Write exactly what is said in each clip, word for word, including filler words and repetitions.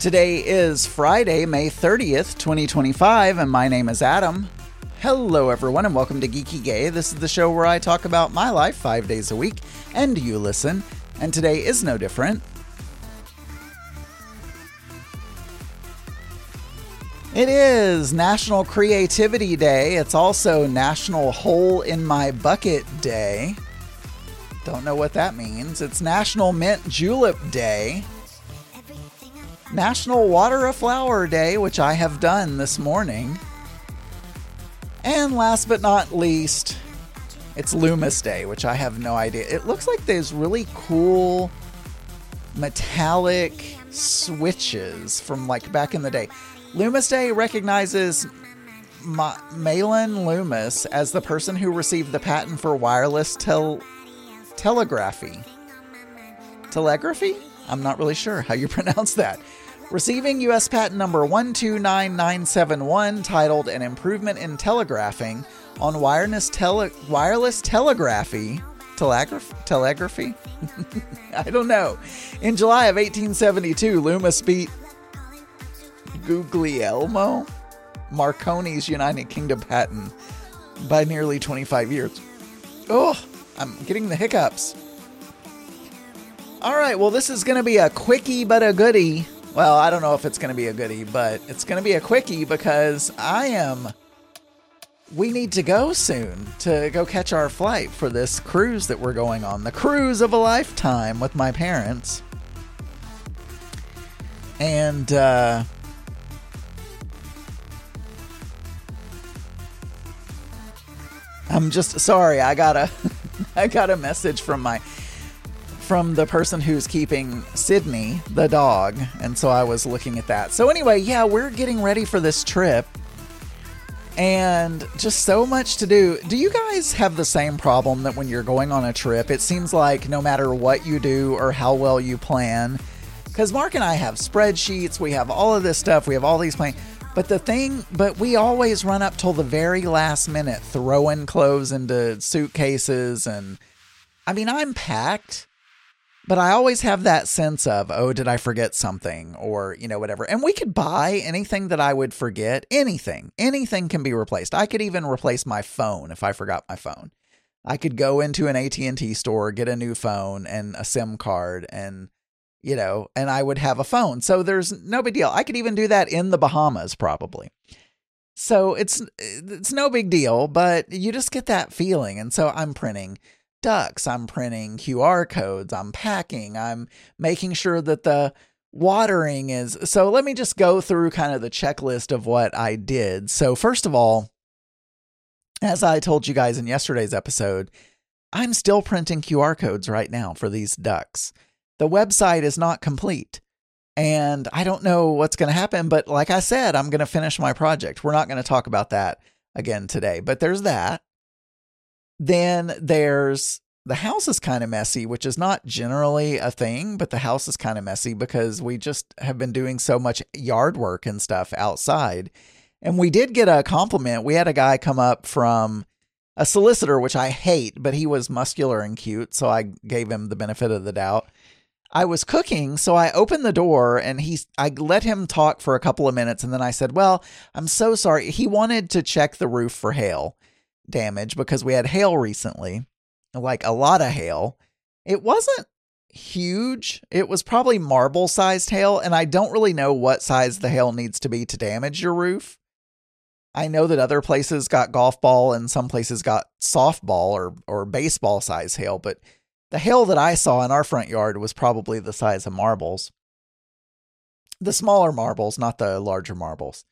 Today is Friday, May thirtieth, twenty twenty-five, and my name is Adam. Hello everyone and welcome to Geeky Gay. This is the show where I talk about my life five days a week, and you listen, and today is no different. It is National Creativity Day. It's also National Hole in My Bucket Day. Don't know what that means. It's National Mint Julep Day. National Water a Flower Day, which I have done this morning. And last but not least, it's Loomis Day, which I have no idea. It looks like there's really cool metallic switches from like back in the day. Loomis Day recognizes Ma- Mahlon Loomis as the person who received the patent for wireless tel- telegraphy. Telegraphy? I'm not really sure how you pronounce that. Receiving U S patent number one two nine nine seven one, titled An Improvement in Telegraphing on Wireless, tele- wireless Telegraphy. Telegraph- telegraphy? I don't know. In July of eighteen seventy-two, Loomis beat Guglielmo Marconi's United Kingdom patent by nearly twenty-five years. Oh, I'm getting the hiccups. All right, well, this is going to be a quickie but a goodie. Well, I don't know if it's going to be a goodie, but it's going to be a quickie because I am... We need to go soon to go catch our flight for this cruise that we're going on. The cruise of a lifetime with my parents. And, uh... I'm just sorry. I got a, I got a message from my, from the person who's keeping Sydney, the dog. And so I was looking at that. So anyway, yeah, we're getting ready for this trip and just so much to do. Do you guys have the same problem that when you're going on a trip, it seems like no matter what you do or how well you plan, because Mark and I have spreadsheets, we have all of this stuff, we have all these plans. But the thing, but we always run up till the very last minute, throwing clothes into suitcases. And I mean, I'm packed, but I always have that sense of, oh, did I forget something? Or, you know, whatever. And we could buy anything that I would forget. Anything, anything can be replaced. I could even replace my phone if I forgot my phone. I could go into an A T and T store, get a new phone and a SIM card and, you know, and I would have a phone. So there's no big deal. I could even do that in the Bahamas, probably. So it's, it's no big deal, but you just get that feeling. And so I'm printing ducks, I'm printing Q R codes, I'm packing, I'm making sure that the watering is. So let me just go through kind of the checklist of what I did. So first of all, as I told you guys in yesterday's episode, I'm still printing Q R codes right now for these ducks. The website is not complete and I don't know what's going to happen, but like I said, I'm going to finish my project. We're not going to talk about that again today, but there's that. Then there's the house is kind of messy, which is not generally a thing, but the house is kind of messy because we just have been doing so much yard work and stuff outside. And we did get a compliment. We had a guy come up from a solicitor, which I hate, but he was muscular and cute. So I gave him the benefit of the doubt. I was cooking, so I opened the door and he's, I let him talk for a couple of minutes. And then I said, well, I'm so sorry. He wanted to check the roof for hail damage because we had hail recently, like a lot of hail. It wasn't huge. It was probably marble sized hail. And I don't really know what size the hail needs to be to damage your roof. I know that other places got golf ball and some places got softball or, or baseball size hail, but the hail that I saw in our front yard was probably the size of marbles. The smaller marbles, not the larger marbles.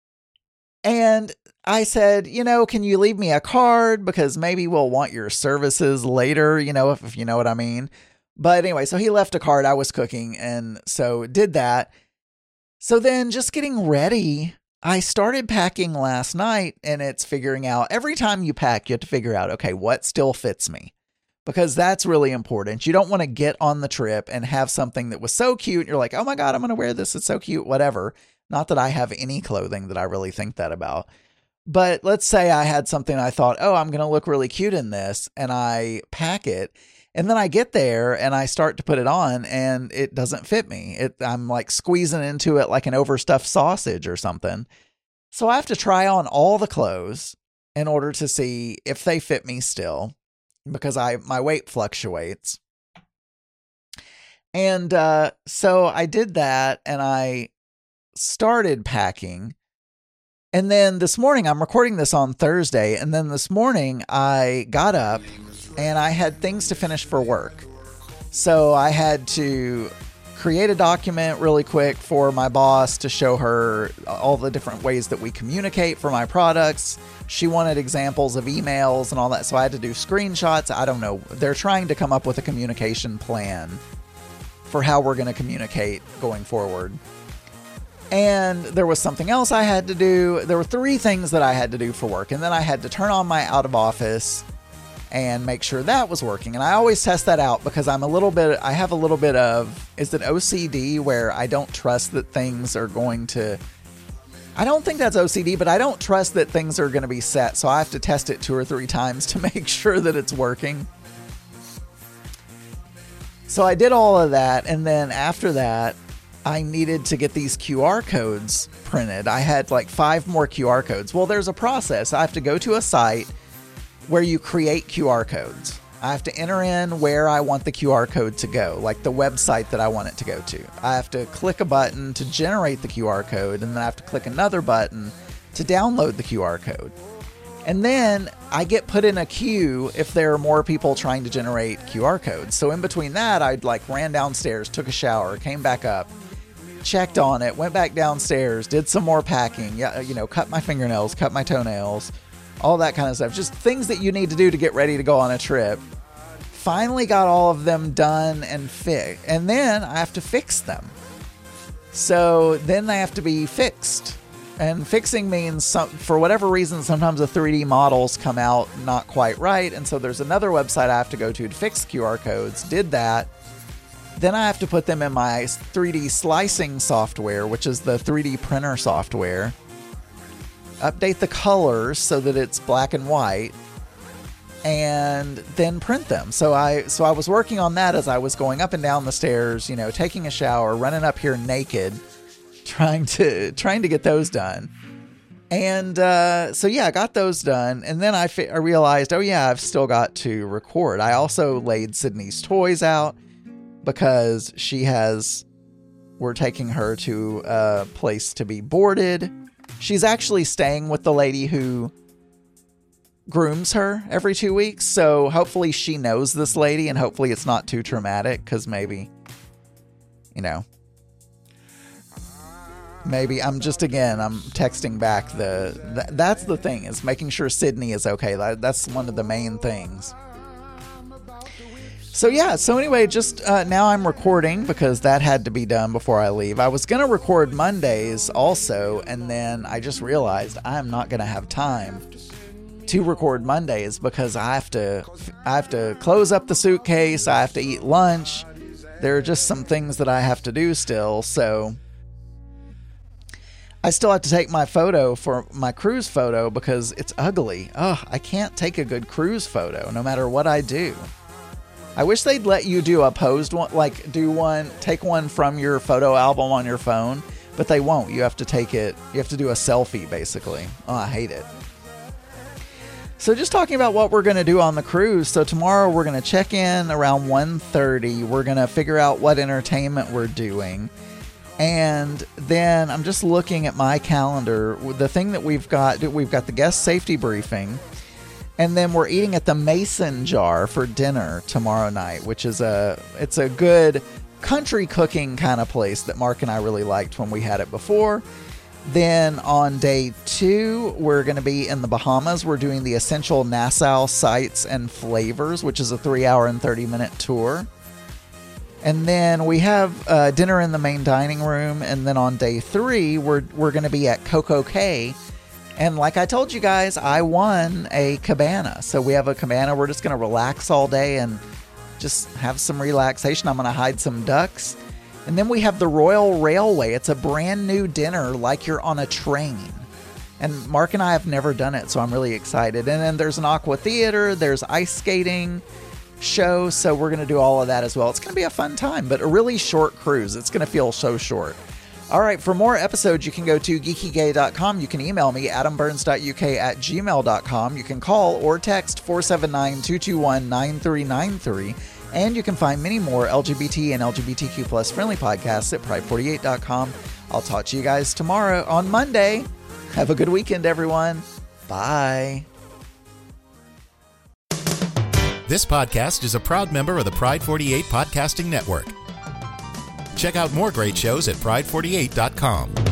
And I said, you know, can you leave me a card? Because maybe we'll want your services later, you know, if, if you know what I mean. But anyway, so he left a card. I was cooking and so did that. So then just getting ready, I started packing last night and it's figuring out every time you pack, you have to figure out, okay, what still fits me? Because that's really important. You don't want to get on the trip and have something that was so cute. And you're like, oh my God, I'm going to wear this. It's so cute, whatever. Not that I have any clothing that I really think that about. But let's say I had something I thought, oh, I'm going to look really cute in this. And I pack it. And then I get there and I start to put it on and it doesn't fit me. It, I'm like squeezing into it like an overstuffed sausage or something. So I have to try on all the clothes in order to see if they fit me still, because I my weight fluctuates. And uh, so I did that and I started packing. And then this morning, I'm recording this on Thursday, and then this morning I got up and I had things to finish for work. So I had to create a document really quick for my boss to show her all the different ways that we communicate for my products. She wanted examples of emails and all that, so I had to do screenshots. I don't know. They're trying to come up with a communication plan for how we're going to communicate going forward. And there was something else I had to do. There were three things that I had to do for work. And then I had to turn on my out of office and make sure that was working. And I always test that out because I'm a little bit, I have a little bit of, is it O C D, where I don't trust that things are going to, I don't think that's O C D, but I don't trust that things are going to be set. So I have to test it two or three times to make sure that it's working. So I did all of that. And then after that, I needed to get these Q R codes printed. I had like five more Q R codes. Well, there's a process. I have to go to a site where you create Q R codes. I have to enter in where I want the Q R code to go, like the website that I want it to go to. I have to click a button to generate the Q R code, and then I have to click another button to download the Q R code. And then I get put in a queue if there are more people trying to generate Q R codes. So in between that, I'd like ran downstairs, took a shower, came back up, checked on it, went back downstairs, did some more packing, yeah, you know, cut my fingernails, cut my toenails, all that kind of stuff. Just things that you need to do to get ready to go on a trip. Finally got all of them done and fixed. And then I have to fix them. So then they have to be fixed. And fixing means, some, for whatever reason, sometimes the three D models come out not quite right. And so there's another website I have to go to to fix Q R codes. Did that. Then I have to put them in my three D slicing software, which is the three D printer software. Update the colors so that it's black and white, and then print them. So I so I was working on that as I was going up and down the stairs, you know, taking a shower, running up here naked, trying to trying to get those done. And uh, so yeah, I got those done, and then I, fi- I realized, oh yeah, I've still got to record. I also laid Sydney's toys out because she has. We're taking her to a place to be boarded. She's actually staying with the lady who grooms her every two weeks. So hopefully she knows this lady, and hopefully it's not too traumatic, because maybe, you know, maybe I'm just, again, I'm texting back the, th- that's the thing, is making sure Sydney is okay. That, that's one of the main things. So yeah, so anyway, just uh, now I'm recording because that had to be done before I leave. I was going to record Mondays also, and then I just realized I'm not going to have time to record Mondays because I have to I have to close up the suitcase, I have to eat lunch. There are just some things that I have to do still, so I still have to take my photo for my cruise photo because it's ugly. Oh, I can't take a good cruise photo no matter what I do. I wish they'd let you do a posed one, like do one, take one from your photo album on your phone, but they won't. You have to take it, you have to do a selfie basically. Oh, I hate it. So just talking about what we're going to do on the cruise. So tomorrow we're going to check in around one thirty. We're going to figure out what entertainment we're doing. And then I'm just looking at my calendar. The thing that we've got, we've got the guest safety briefing. And then we're eating at the Mason Jar for dinner tomorrow night, which is a, it's a good country cooking kind of place that Mark and I really liked when we had it before. Then on day two, we're going to be in the Bahamas. We're doing the Essential Nassau Sights and Flavors, which is a three hour and thirty minute tour. And then we have uh, dinner in the main dining room. And then on day three, we're, we're going to be at Coco Cay. And like I told you guys, I won a cabana. So we have a cabana. We're just going to relax all day and just have some relaxation. I'm going to hide some ducks. And then we have the Royal Railway. It's a brand new dinner like you're on a train. And Mark and I have never done it, so I'm really excited. And then there's an aqua theater. There's ice skating. show. So we're going to do all of that as well. It's going to be a fun time, but a really short cruise. It's going to feel so short. All right, for more episodes, you can go to geeky gay dot com. You can email me, adam burns dot u k at gmail dot com. You can call or text four seven nine, two two one, nine three nine three. And you can find many more L G B T and L G B T Q plus friendly podcasts at pride forty-eight dot com. I'll talk to you guys tomorrow on Monday. Have a good weekend, everyone. Bye. This podcast is a proud member of the Pride forty-eight Podcasting Network. Check out more great shows at pride forty-eight dot com.